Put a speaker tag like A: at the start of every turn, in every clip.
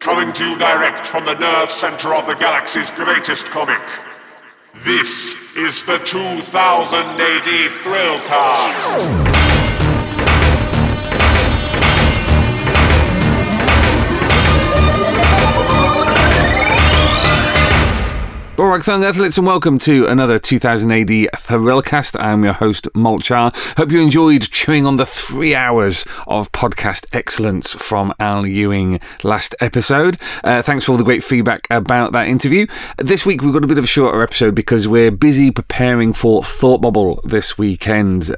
A: coming to you direct from the nerve center of the galaxy's greatest comic. This is the 2000 AD Thrillcast.
B: Borak Thung athletes, and welcome to another 2000 AD Thrillcast. I'm your host, Mulchar. Hope you enjoyed chewing on the 3 hours of podcast excellence from Al Ewing last episode. Thanks for all the great feedback about that interview. This week we've got a bit of a shorter episode because we're busy preparing for Thought Bubble this weekend.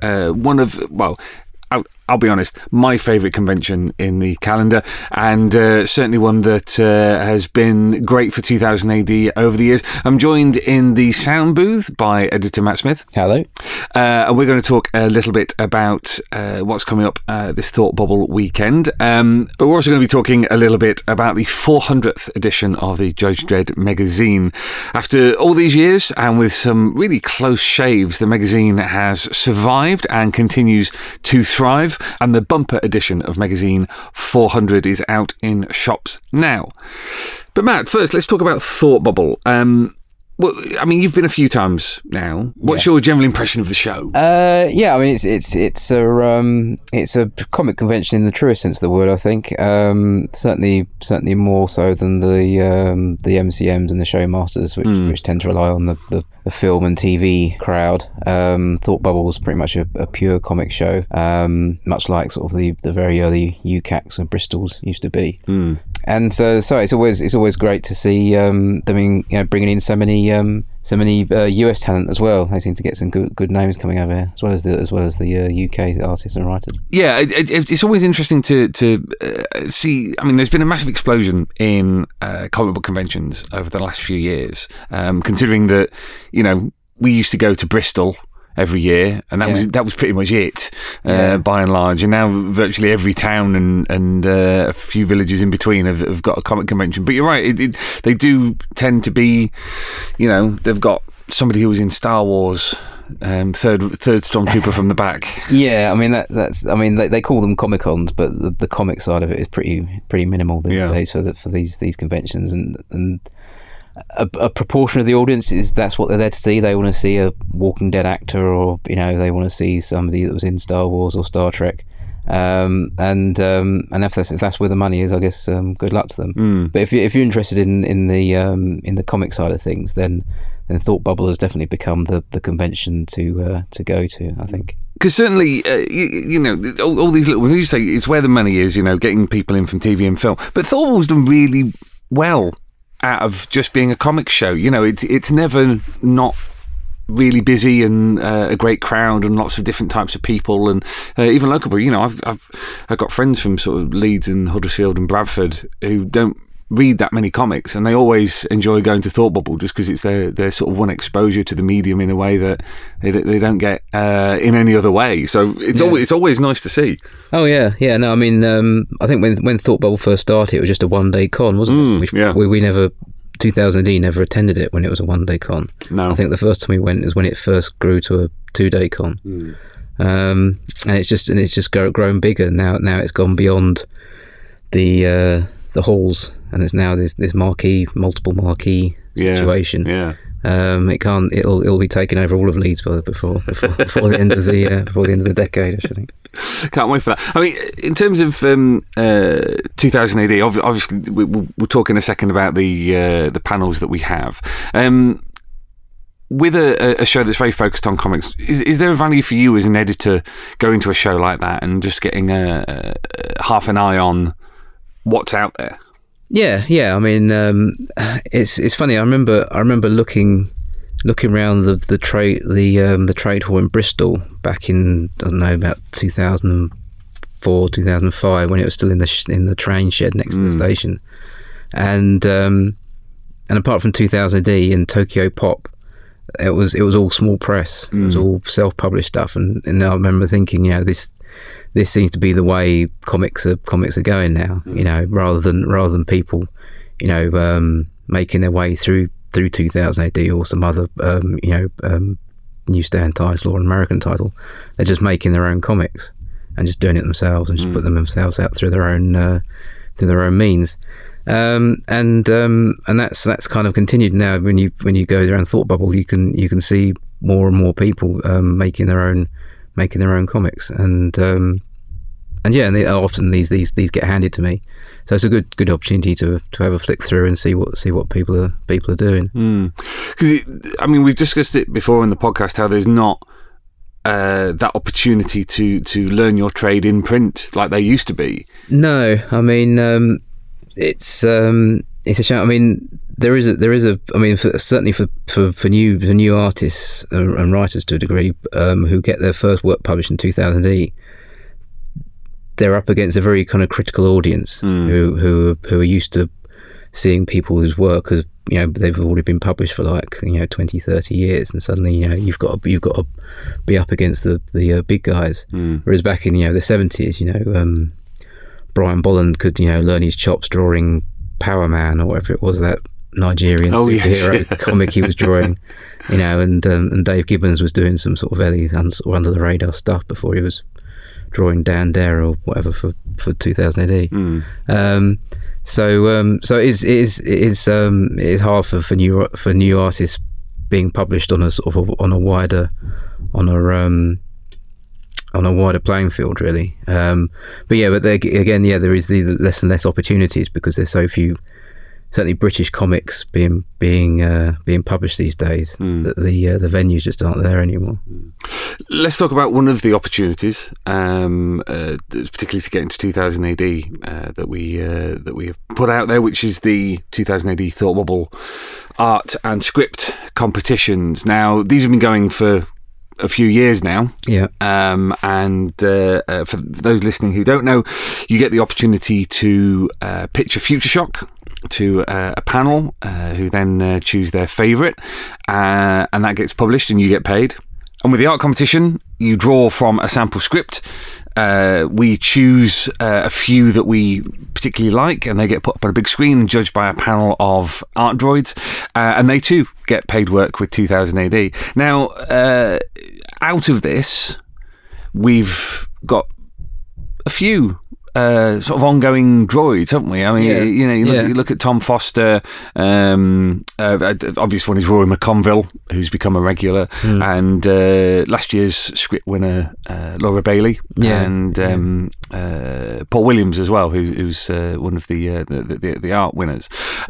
B: I'll be honest, my favourite convention in the calendar, and certainly one that has been great for 2000 AD over the years. I'm joined in the sound booth by editor Matt Smith.
C: Hello.
B: And we're going to talk a little bit about what's coming up this Thought Bubble weekend. But we're also going to be talking a little bit about the 400th edition of the Judge Dredd magazine. After all these years, and with some really close shaves, the magazine has survived and continues to thrive. And the bumper edition of magazine 400 is out in shops now. But Matt, first, let's talk about Thought Bubble. Well, I mean, you've been a few times now. What's your general impression of the show?
C: Yeah, I mean, it's a comic convention in the truest sense of the word. I think certainly more so than the MCMs and the Showmasters, which tend to rely on the film and TV crowd. Thought Bubble was pretty much a pure comic show, much like sort of the very early UCACs and Bristols used to be. And so it's always great to see them, bringing in so many US talent as well. They seem to get some good names coming over here, as well as the UK artists and writers.
B: Yeah, it's always interesting to see. I mean, there's been a massive explosion in comic book conventions over the last few years, considering that we used to go to Bristol every year, and that was pretty much it, by and large. And now virtually every town and a few villages in between have got a comic convention. But you're right, they do tend to be, they've got somebody who was in Star Wars, third stormtrooper from the back. Yeah,
C: I mean they call them Comic Cons, but the comic side of it is pretty minimal these days for these conventions, and a proportion of the audience that's what they're there to see. They want to see a Walking Dead actor, or they want to see somebody that was in Star Wars or Star Trek. And if that's where the money is, I guess good luck to them. But if you're interested in the comic side of things, then Thought Bubble has definitely become the convention to go to, I think.
B: Because certainly, all these little, when you say it's where the money is, getting people in from TV and film. But Thought Bubble's done really well out of just being a comic show. It's never not really busy, and a great crowd and lots of different types of people, and even local people. I've got friends from sort of Leeds and Huddersfield and Bradford who don't read that many comics, and they always enjoy going to Thought Bubble just because it's their sort of one exposure to the medium in a way that they don't get in any other way. So it's always nice to see.
C: Oh yeah. No, I mean, I think when Thought Bubble first started, it was just a one-day con, wasn't it? We never. 2000 AD never attended it when it was a one-day con. No, I think the first time we went was when it first grew to a 2-day con, and it's just grown bigger. Now it's gone beyond the halls, and it's now this multiple marquee situation. It'll be taking over all of Leeds before the end of the decade, I think.
B: Can't wait for that. I mean, in terms of 2000 AD, obviously we'll talk in a second about the panels that we have. With a show that's very focused on comics, is there a value for you as an editor going to a show like that and just getting half an eye on what's out there?
C: Yeah. I mean, it's funny. I remember looking around the trade hall in Bristol back in, I don't know, about 2004, 2005, when it was still in the train shed next to the station, and apart from 2000 AD and Tokyo Pop, it was all small press. It was all self-published stuff, and I remember thinking, this seems to be the way comics are going now. Rather than people, making their way through 2000 AD or some other newsstand title or an American title. They're just making their own comics and just doing it themselves and just put them themselves out through their own means. And that's kind of continued now. When you go around Thought Bubble, you can see more and more people making their own comics, and often these get handed to me. So it's a good opportunity to have a flick through and see what people are doing.
B: Because I mean, we've discussed it before in the podcast how there's not that opportunity to learn your trade in print like there used to be.
C: No, I mean it's a shame. I mean there is a. I mean certainly for new artists and writers to a degree who get their first work published in 2000 AD. They're up against a very kind of critical audience who are used to seeing people whose work has, they've already been published for 20, 30 years, and suddenly you've got to be up against the big guys. Whereas back in the 70s, Brian Bolland could learn his chops drawing Power Man or whatever it was, that Nigerian superhero comic he was drawing, and Dave Gibbons was doing some sort of under the radar stuff before he was drawing Dan Dare or whatever for 2000 AD. So it is hard for new artists being published on a wider playing field, really. But there is the less and less opportunities because there's so few. Certainly, British comics being published these days, that the venues just aren't there anymore.
B: Let's talk about one of the opportunities, particularly to get into 2000 AD, that we have put out there, which is the 2000 AD Thought Bubble art and script competitions. Now, these have been going for a few years now.
C: Yeah.
B: And for those listening who don't know, you get the opportunity to pitch a Future Shock to a panel who then choose their favourite, and that gets published and you get paid. And with the art competition, you draw from a sample script. We choose a few that we particularly like, and they get put up on a big screen and judged by a panel of art droids, and they too get paid work with 2000 AD. Now, out of this, we've got a few sort of ongoing droids, haven't we? I mean, you look at Tom Foster. Obvious one is Rory McConville, who's become a regular, and last year's script winner Laura Bailey, and Paul Williams as well, who's one of the art winners.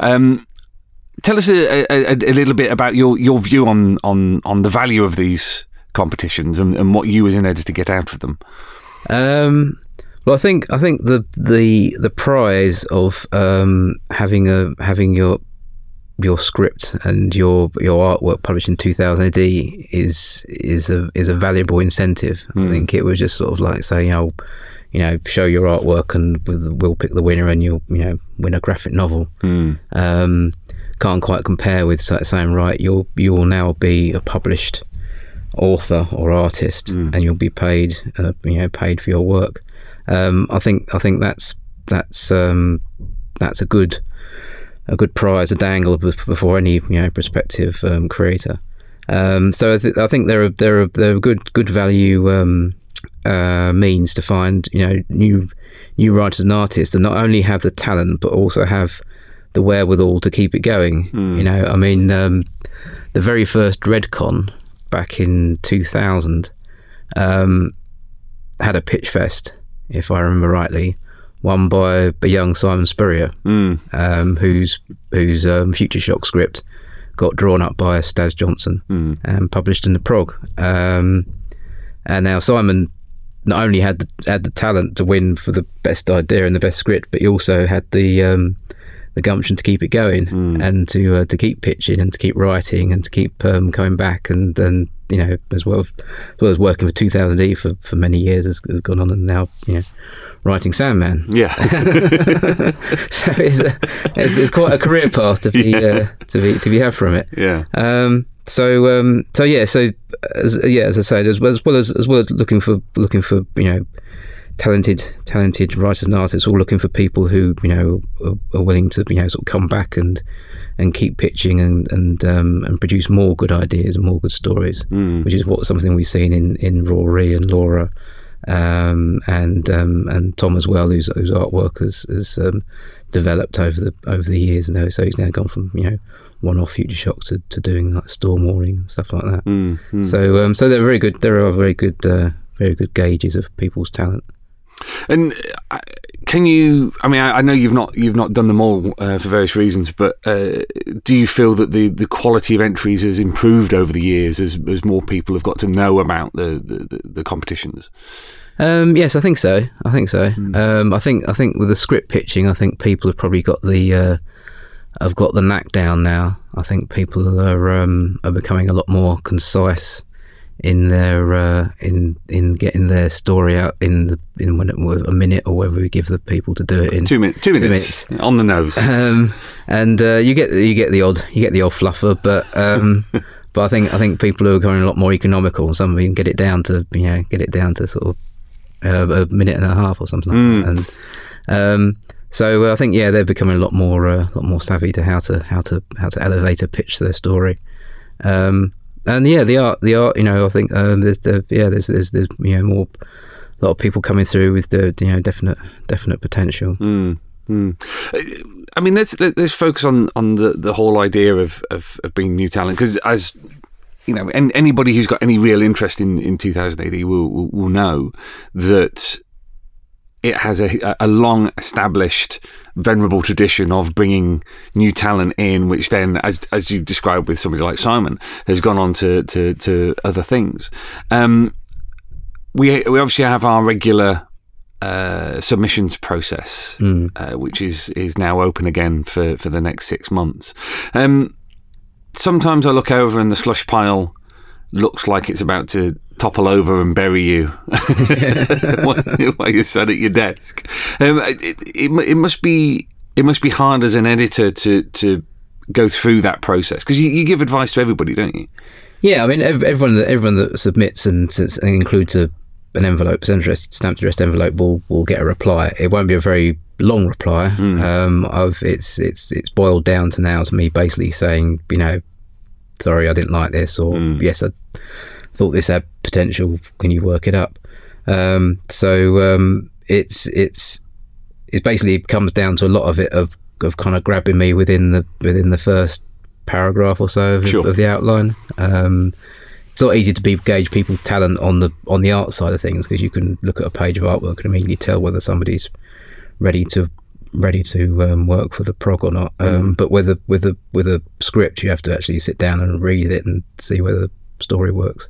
B: Tell us a little bit about your view on the value of these competitions and what you as an editor get out of them.
C: Well, I think the prize of having your script and your artwork published in 2000 AD is a valuable incentive. I think it was just sort of like saying, show your artwork and we'll pick the winner and you'll win a graphic novel. Can't quite compare with saying, right, you will now be a published author or artist and you'll be paid paid for your work. I think that's a good prize, a dangle before any prospective creator. So I think there are good value means to find new writers and artists that not only have the talent but also have the wherewithal to keep it going. I mean, the very first Redcon back in 2000 had a pitch fest, if I remember rightly, won by a young Simon Spurrier, whose Future Shock script got drawn up by Stas Johnson and published in the Prog. And now Simon not only had the talent to win for the best idea and the best script, but he also had the gumption to keep it going and to keep pitching and to keep writing and to keep coming back and as well as working for 2000 AD for many years has gone on and now writing Sandman.
B: Yeah.
C: So it's quite a career path to be had from it.
B: Yeah.
C: So as I said, as well as looking for talented writers and artists, all looking for people who are willing to sort of come back and keep pitching and produce more good ideas and more good stories, which is something we've seen in Rory and Laura and Tom as well, whose artwork has developed over the years. So he's now gone from one-off Future Shock to doing like Storm Warning and stuff like that. So they're very good. There are very good gauges of people's talent.
B: And can you? I mean, I know you've not done them all for various reasons, but do you feel that the quality of entries has improved over the years as more people have got to know about the competitions?
C: Yes, I think so. I think with the script pitching, I think people have probably got the knack down now. I think people are becoming a lot more concise in their in getting their story out in a minute, or whether we give the people to do it in
B: 2 minutes on the nose.
C: And you get the odd fluffer, but I think people are becoming a lot more economical. Some of you can get it down to sort of a minute and a half or something like that. And so I think they're becoming a lot more savvy to how to elevate a pitch their story. And the art, I think there's more, a lot of people coming through with the definite potential.
B: I mean, let's focus on the whole idea of being new talent, because as you know, anybody who's got any real interest in 2000 AD will know that it has a long established, venerable tradition of bringing new talent in, which then, as you've described with somebody like Simon, has gone on to other things. We obviously have our regular submissions process, which is now open again for the next 6 months. Sometimes I look over and the slush pile looks like it's about to topple over and bury you while you're sat at your desk. It must be hard as an editor to go through that process, because you give advice to everybody, don't you?
C: Yeah, I mean, everyone that submits and includes an envelope, stamped addressed envelope, will get a reply. It won't be a very long reply. It's boiled down to me basically saying, sorry, I didn't like this, or yes, I thought this had potential. Can you work it up? It's basically, it comes down to a lot of it of kind of grabbing me within the first paragraph or so of the outline. It's not easy to gauge people's talent on the art side of things, because you can look at a page of artwork and immediately tell whether somebody's ready to work for the prog or not. But with a script, you have to actually sit down and read it and see whether the story works.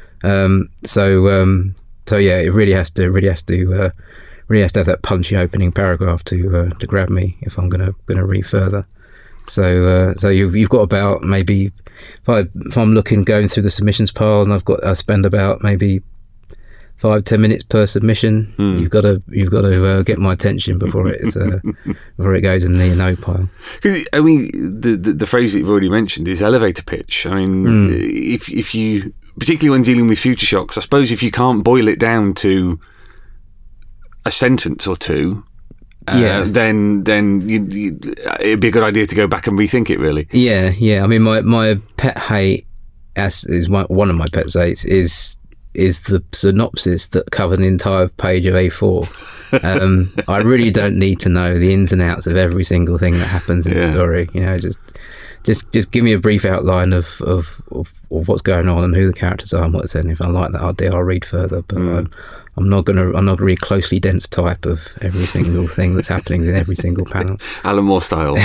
C: So yeah, it really has to have that punchy opening paragraph to grab me if I'm gonna read further. So you've got about, maybe if I'm going through the submissions pile, and I spend about maybe 5-10 minutes per submission. You've got to get my attention before it goes in the no pile.
B: I mean, the phrase that you've already mentioned is elevator pitch. I mean, if you, particularly when dealing with Future Shocks, I suppose if you can't boil it down to a sentence or two, then it'd be a good idea to go back and rethink it, really.
C: Yeah. I mean, my pet hate, is one of my pet hates, is the synopsis that covered an entire page of A4. I really don't need to know the ins and outs of every single thing that happens in the story. Just give me a brief outline of what's going on and who the characters are and what it's in. If I like that idea, I'll read further. But I'm not gonna read closely dense type of every single thing that's happening in every single panel.
B: Alan Moore style.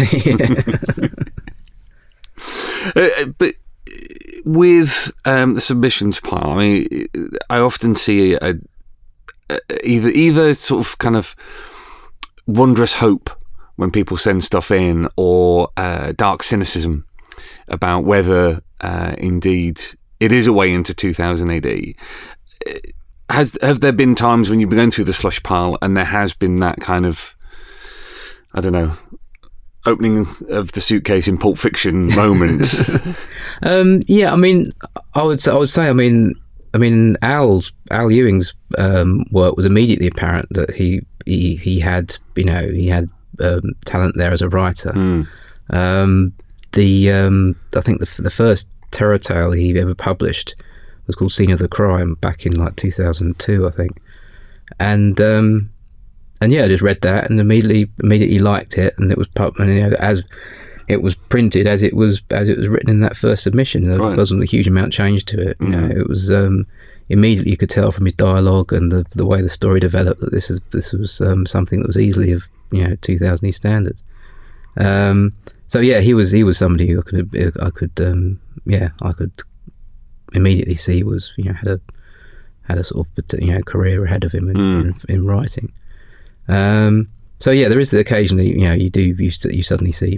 B: But with the submissions pile, I mean, I often see either sort of kind of wondrous hope when people send stuff in, or dark cynicism about whether indeed it is a way into 2000 AD. Have there been times when you've been going through the slush pile and there has been that kind of, I don't know, opening of the suitcase in Pulp Fiction moment?
C: Yeah, I mean, I would say, I mean, Al Ewing's work was immediately apparent that he had talent there as a writer. I think the first terror tale he ever published was called Scene of the Crime back in like 2002, I think. And yeah, I just read that and immediately liked it, and it was as it was printed, as it was written in that first submission. There wasn't a huge amount changed to it. It was immediately you could tell from his dialogue and the way the story developed that this was something that was easily of 2000 standards. So yeah, he was somebody who I could immediately see was had a sort of career ahead of him in writing. So yeah, there is occasionally you suddenly see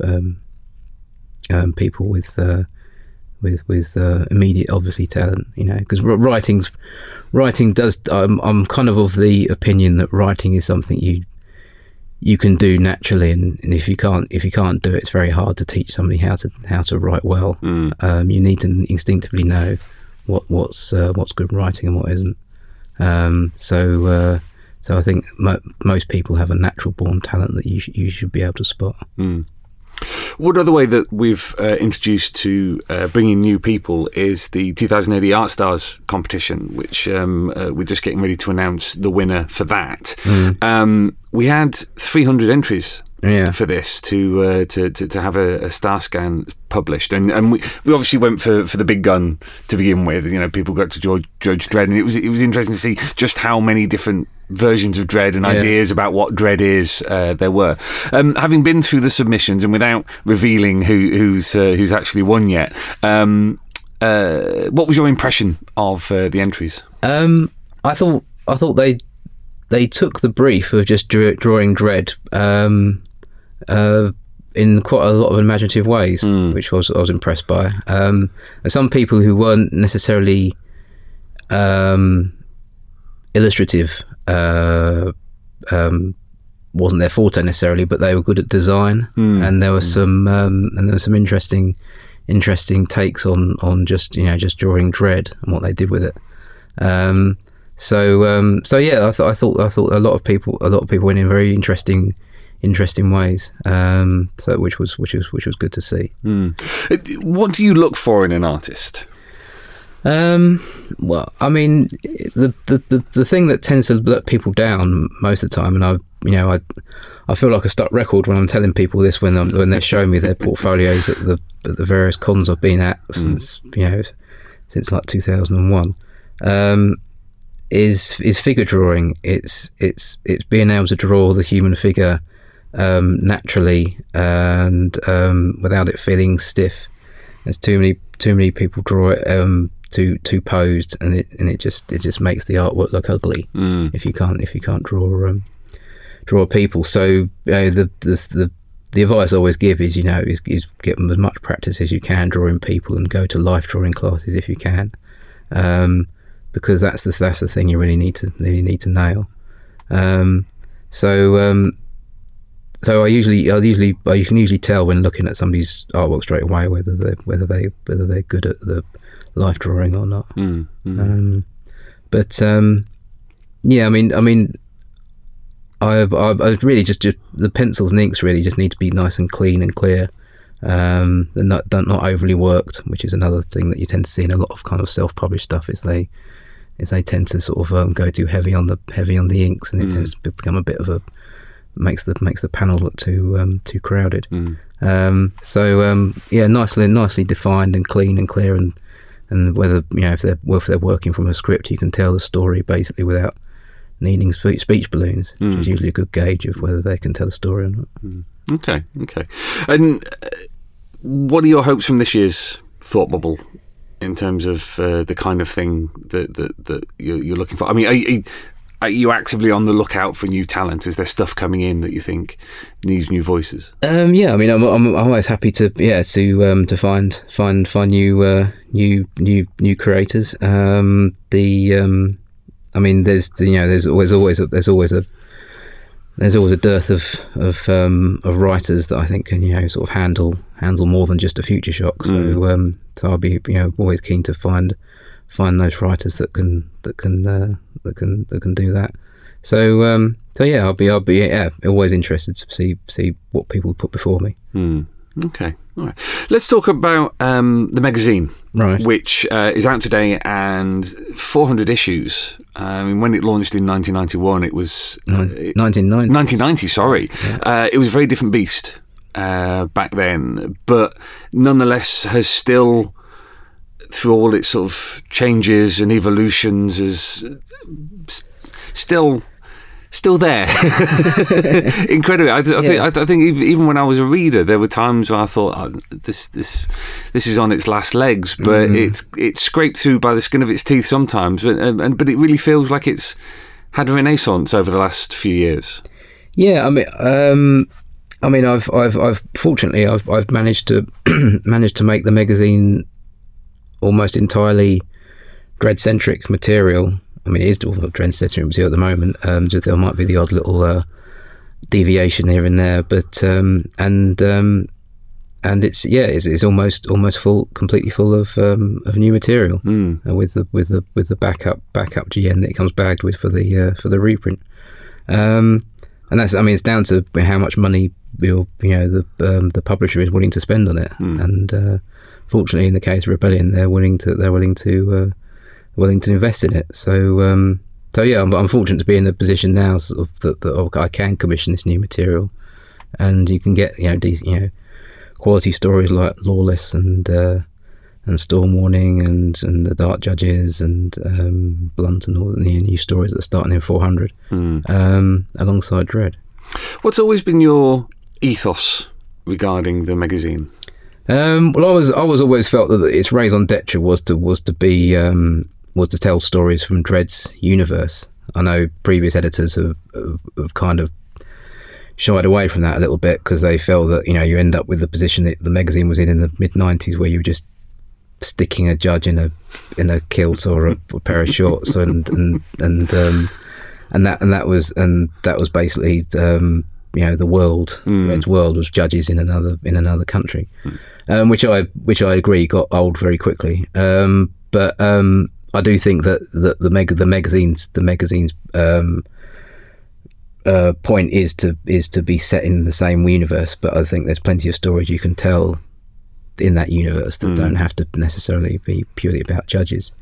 C: people with immediate obviously talent, because writing does. I'm kind of the opinion that writing is something you can do naturally, and if you can't do it, it's very hard to teach somebody how to write well. You need to instinctively know what's good writing and what isn't. So I think most people have a natural born talent that you should be able to spot.
B: One other way that we've introduced to bringing new people is the 2080 Art Stars competition, which we're just getting ready to announce the winner for that. We had 300 entries for this to have a star scan published, and we obviously went for the big gun to begin with. People got to judge Dredd, and it was interesting to see just how many different versions of Dredd and ideas about what Dredd is there were. Having been through the submissions and without revealing who's actually won yet, what was your impression of the entries?
C: I thought they took the brief of just drawing Dredd in quite a lot of imaginative ways, which I was impressed by. Some people who weren't necessarily illustrative wasn't their forte necessarily, but they were good at design, and there was some interesting takes on just drawing Dredd and what they did with it. So yeah, I thought a lot of people went in very interesting ways. So which was good to see.
B: What do you look for in an artist?
C: Well, I mean, the thing that tends to let people down most of the time, and I feel like a stuck record when I'm telling people this when they're showing me their portfolios at the various cons I've been at since like 2001. Is figure drawing. It's being able to draw the human figure naturally and without it feeling stiff. There's too many people draw it too posed, and it just makes the artwork look ugly if you can't draw people. So the advice I always give is get as much practice as you can drawing people, and go to life drawing classes if you can, because that's the thing you really need to nail. So you can usually tell when looking at somebody's artwork straight away whether they're good at the life drawing or not. Yeah, I mean, I really just the pencils and inks really just need to be nice and clean and clear. They're not overly worked, which is another thing that you tend to see in a lot of kind of self-published stuff. Is they tend to sort of go too heavy on the inks, and it tends to become a bit of a makes the panel look too crowded. Yeah, nicely defined and clean and clear, and whether if they're working from a script, you can tell the story basically without needing speech balloons, which is usually a good gauge of whether they can tell a story or not.
B: Okay. And what are your hopes from this year's Thought Bubble in terms of the kind of thing that you're looking for? I mean, are you actively on the lookout for new talent? Is there stuff coming in that you think needs new voices? Yeah,
C: I mean, I'm always happy to find new creators. I mean, there's always a dearth of writers that I think can sort of handle more than just a Future Shock. So I'll be always keen to find those writers that can do that. So yeah, I'll be always interested to see what people put before me.
B: Okay. All right. Let's talk about the magazine,
C: Right.
B: which is out today and 400 issues. I mean, when it launched in 1991, it was
C: 1990.
B: 1990. Sorry, it was a very different beast back then, but nonetheless has still, through all its sort of changes and evolutions, is still there. Incredible. I think even when I was a reader, there were times where I thought, this is on its last legs, but it's scraped through by the skin of its teeth sometimes. But it really feels like it's had a renaissance over the last few years.
C: Yeah, I've fortunately I've managed to make the magazine almost entirely Dread-centric material. I mean, it is all Dread-centric material at the moment. Just there might be the odd little deviation here and there, but and it's almost completely full of new material with the backup GN that it comes bagged with for the reprint. And that's, I mean, it's down to how much money the publisher is willing to spend on it. And fortunately, in the case of Rebellion, they're willing to invest in it. So yeah, I'm fortunate to be in a position now sort of that I can commission this new material, and you can get quality stories like Lawless and Storm Warning and the Dark Judges and Blunt and all the new stories that are starting in 400 alongside Dread.
B: What's always been your ethos regarding the magazine?
C: Well, I was always felt that its raison d'etre was to tell stories from Dread's universe. I know previous editors have kind of shied away from that a little bit because they felt that you end up with the position that the magazine was in the mid-90s, where you were just sticking a judge in a kilt or a pair of shorts, and that was basically the world. Dread's world was judges in another country, which I agree got old very quickly. But I do think that the magazine's point is to be set in the same universe. But I think there's plenty of stories you can tell in that universe that don't have to necessarily be purely about judges.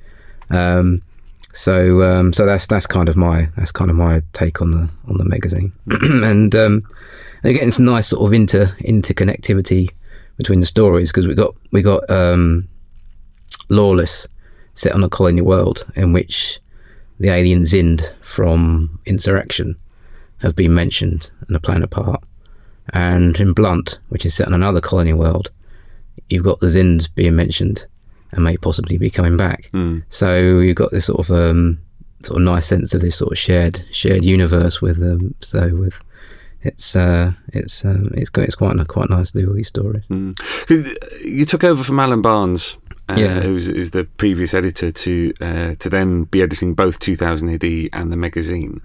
C: So that's kind of my take on the magazine. And again, it's a nice sort of interconnectivity between the stories, because we got Lawless, set on a colony world in which the alien Zind from Insurrection have been mentioned and a planet apart. And in Blunt, which is set on another colony world, you've got the Zinds being mentioned and may possibly be coming back. So you've got this sort of nice sense of this sort of shared universe with them. It's quite nice to do all these stories.
B: You took over from Alan Barnes, who's the previous editor, to then be editing both 2000 AD and the magazine.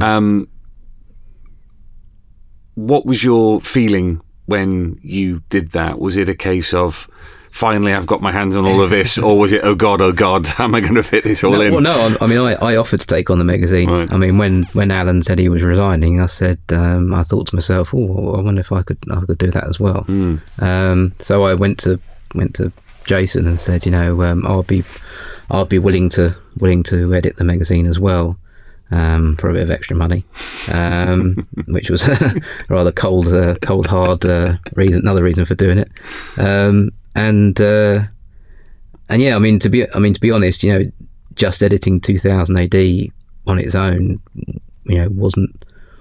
B: What was your feeling when you did that? Was it a case of, finally I've got my hands on all of this, or was it, oh god, how am I going to fit this all in?
C: Well, no, I mean, I offered to take on the magazine. Right. I mean, when Alan said he was resigning, I said, I thought to myself, I wonder if I could do that as well. So I went to Jason and said, I'll be willing to edit the magazine as well, for a bit of extra money, which was a rather cold hard reason. Another reason for doing it. And yeah, I mean to be honest, just editing 2000 AD on its own, wasn't.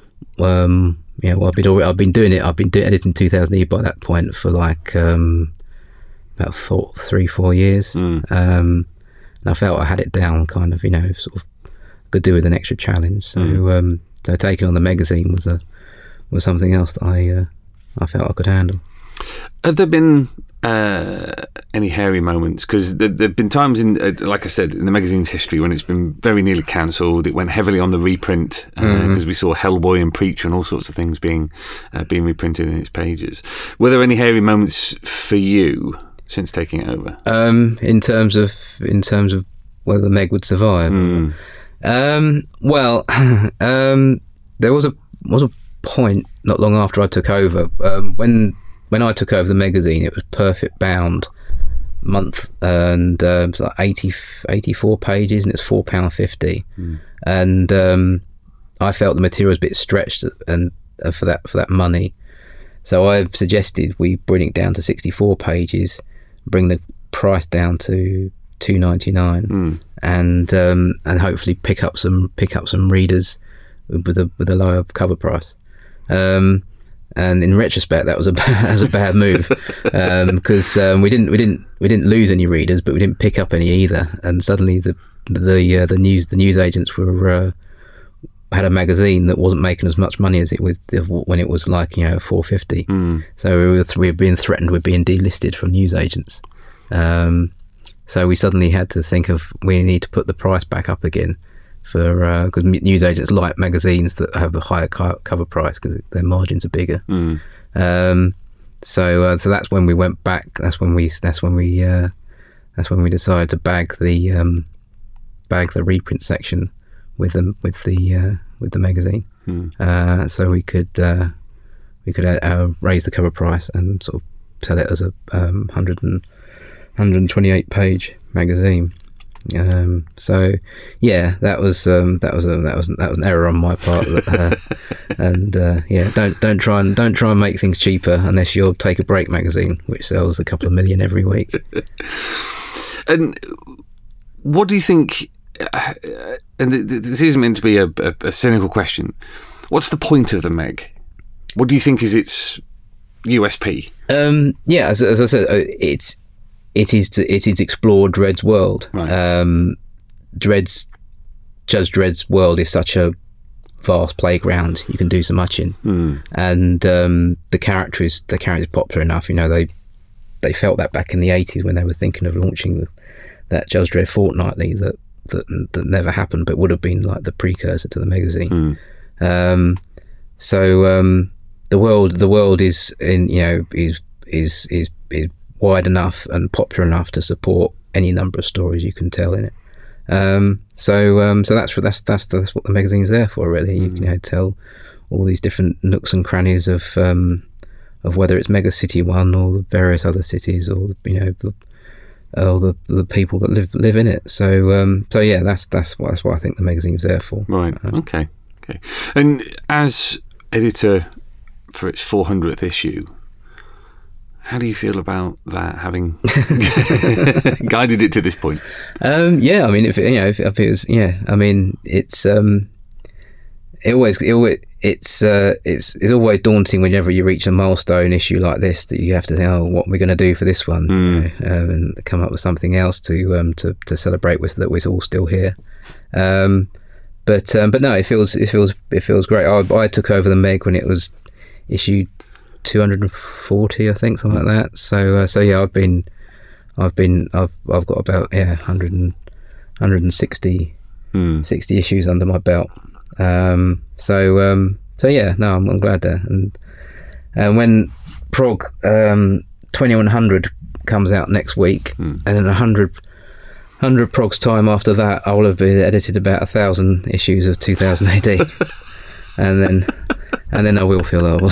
C: I've been doing it. I've been editing 2000 AD by that point for like about 3-4 years, and I felt I had it down, kind of, sort of could do with an extra challenge. So so taking on the magazine was something else that I felt I could handle.
B: Have there been any hairy moments? Because there've been times in, like I said, in the magazine's history when it's been very nearly cancelled. It went heavily on the reprint because we saw Hellboy and Preacher and all sorts of things being reprinted in its pages. Were there any hairy moments for you since taking it over?
C: In terms of whether the Meg would survive. Well, there was a point not long after I took over when when I took over the magazine, it was perfect bound month, and it was like 84 pages, and it's £4.50. And I felt the material was a bit stretched, and for that money, so I suggested we bring it down to 64 pages, bring the price down to £2.99, and hopefully pick up some readers with a lower cover price. And in retrospect, that was a bad move, because we didn't lose any readers, but we didn't pick up any either. And suddenly the news agents had a magazine that wasn't making as much money as it was when it was like £4.50. So we were being threatened with being delisted from news agents. So we suddenly had to think of, we need to put the price back up again, because news agents like magazines that have a higher cover price because their margins are bigger. So that's when we went back. That's when we decided to bag the reprint section with the magazine, so we could raise the cover price and sort of sell it as a 128 page magazine. So yeah, that was an error on my part. Don't try and make things cheaper unless you'll Take a Break magazine, which sells a couple of million every week.
B: And what do you think? And this isn't meant to be a cynical question. What's the point of the Meg? What do you think is its USP?
C: As I said, it is to explore Dredd's world. Right. Judge Dredd's world is such a vast playground. You can do so much in, and the character is popular enough. They felt that back in the 80s when they were thinking of launching that Judge Dredd fortnightly that never happened, but would have been like the precursor to the magazine. So the world is wide enough and popular enough to support any number of stories you can tell in it. So that's what the magazine's there for, really. You can tell all these different nooks and crannies of whether it's Mega City One or the various other cities, or the people that live in it. So yeah, that's what I think the magazine's there for.
B: Right. Okay. And as editor for its 400th issue, how do you feel about that, having guided it to this point?
C: Yeah, I mean, it's always daunting whenever you reach a milestone issue like this, that you have to think, oh, what are we going to do for this one, and come up with something else to celebrate with, that we're all still here. But no, it feels great. I took over the Meg when it was issue 240, I think, something like that. So yeah, I've got about 160 issues under my belt. So yeah, no, I'm glad there. And when Prog 2100 comes out next week, and in 100 Prog's time after that, I will have edited about 1,000 issues of 2000 AD, and then I will feel old.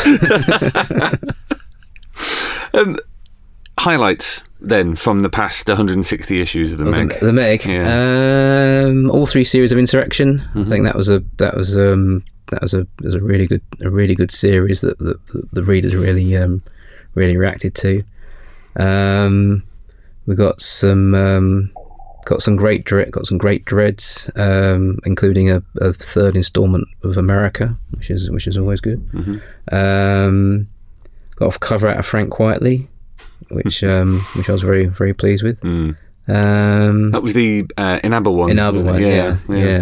B: Highlights then from the past 160 issues of the Meg.
C: The Meg, yeah. All three series of Insurrection. I think that was a really good series that the readers really reacted to. We got some great dreads, including a third instalment of America, which is always good. Got a cover out of Frank Quitely, which I was very, very pleased with.
B: That was the Inaba one.
C: Inaba one, yeah.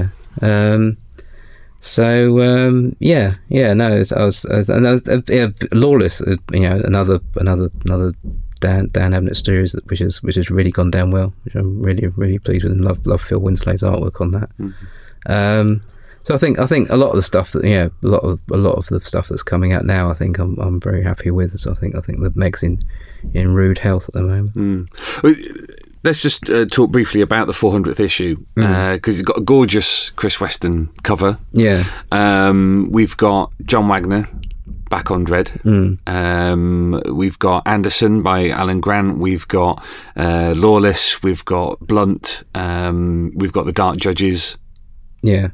C: Lawless, another Dan Abnett series which has really gone down well, which I'm really, really pleased with, and love Phil Winslay's artwork on that. So I think a lot of the stuff that a lot of the stuff that's coming out now, I think I'm very happy with. So I think the Meg's in rude health at the moment.
B: Let's just talk briefly about the 400th issue, because it's got a gorgeous Chris Weston cover.
C: Yeah.
B: We've got John Wagner back on Dredd. We've got Anderson by Alan Grant. We've got Lawless. We've got Blunt. We've got The Dark Judges.
C: Yeah.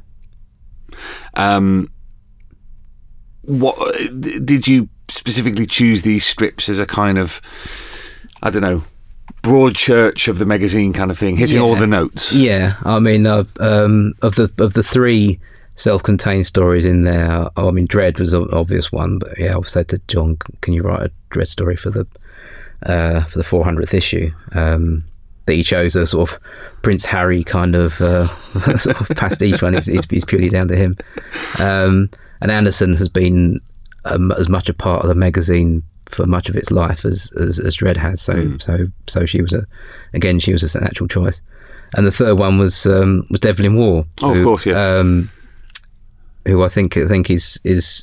B: What did you specifically choose these strips as a kind of, I don't know, broad church of the magazine kind of thing, hitting all the notes?
C: Yeah, I mean, of the three self-contained stories in there, I mean, Dredd was an obvious one, but yeah, I've said to John, can you write a Dredd story for the 400th issue? That he chose a sort of Prince Harry kind of sort of pastiche one. It's purely down to him. And Anderson has been as much a part of the magazine for much of its life as Dredd has. So she was a natural choice. And the third one was Devlin War.
B: Oh, of course, yeah.
C: Who I think is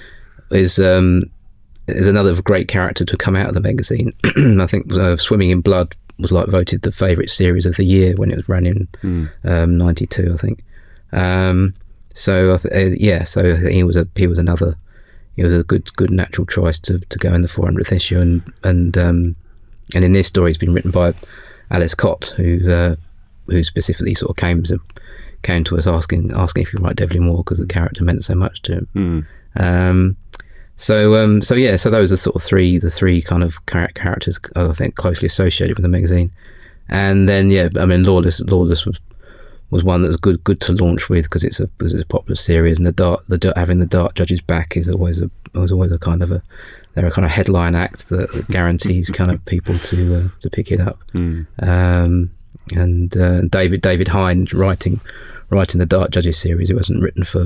C: another great character to come out of the magazine. I think Swimming in Blood was voted the favourite series of the year when it was ran in '92, I think. So I think he was a good natural choice to go in the 400th issue, and in this story, it's been written by Alice Cott, who specifically sort of came to us asking if we could write Devlin War because the character meant so much to him. So those are the sort of the three kind of characters I think closely associated with the magazine. And then I mean Lawless was one that was good to launch with because it's a popular series, and having the Dark Judges back is always a kind of they're a kind of headline act that guarantees kind of people to pick it up. And David Hine writing the Dark Judges series. It wasn't written for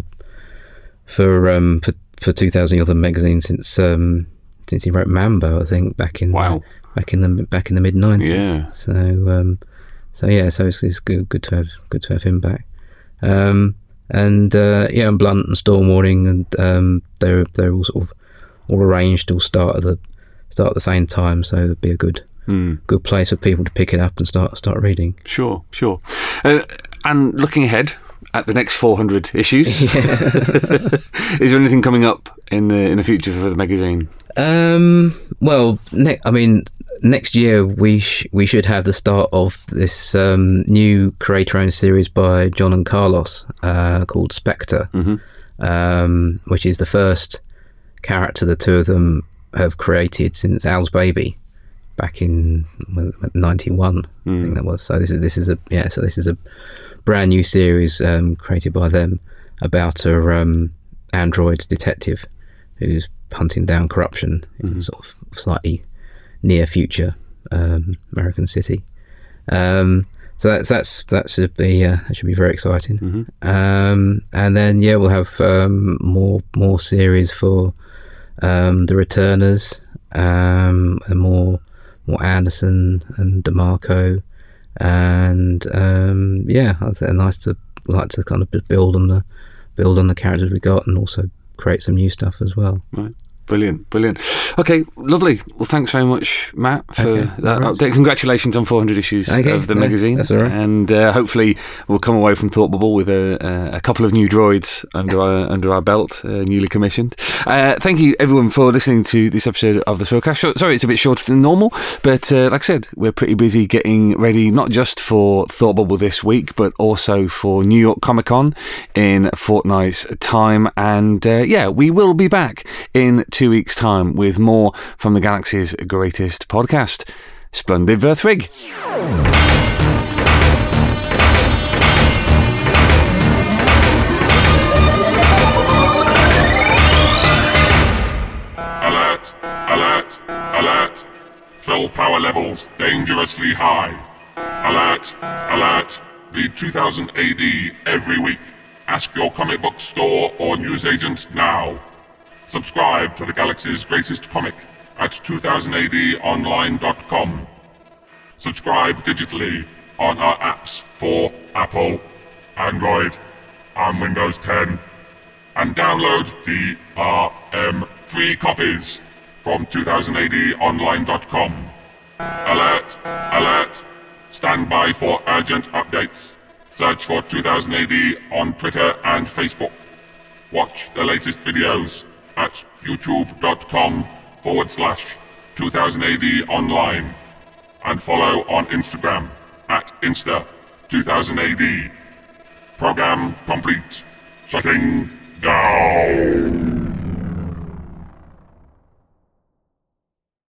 C: 2000 other magazine since he wrote Mambo, I think, back in the mid 90s. Yeah. So it's good to have him back. And Blunt and Stormwarning, and they're all sort of all arranged, all start at the same time. So it'd be a good place for people to pick it up and start reading.
B: Sure. And looking ahead at the next 400 issues, is there anything coming up in the future for the magazine? Next year we should have the start of this new creator-owned series by John and Carlos called Spectre, which is the first character the two of them have created since Al's Baby back in 91, I think that was. So this is a brand new series created by them about a android detective who's hunting down corruption in sort of slightly near future American city. So that should be very exciting. And then we'll have more series for the Returners, and more Anderson and DeMarco, and I'd like to kind of build on the characters we got, and also create some new stuff as well. Right. Brilliant. Okay, lovely. Well, thanks very much, Matt, for that update. Congratulations on 400 issues of the magazine. That's all right. And hopefully we'll come away from Thought Bubble with a couple of new droids under our belt, newly commissioned. Thank you, everyone, for listening to this episode of the Thrillcast. Sorry, it's a bit shorter than normal, but like I said, we're pretty busy getting ready, not just for Thought Bubble this week, but also for New York Comic Con in a fortnight's time. And we will be back in 2 weeks' time with more from the Galaxy's greatest podcast. Splendid Verthrig.
A: Alert! Alert! Alert! Fill power levels dangerously high. Alert! Alert! Read 2000 AD every week. Ask your comic book store or newsagent now. Subscribe to the Galaxy's greatest comic at 2000ADonline.com. Subscribe digitally on our apps for Apple, Android, and Windows 10. And download DRM free copies from 2000ADonline.com. Alert! Alert! Stand by for urgent updates. Search for 2000AD on Twitter and Facebook. Watch the latest videos at youtube.com/2000 AD online. And follow on Instagram at Insta2000 AD. Program complete. Shutting down.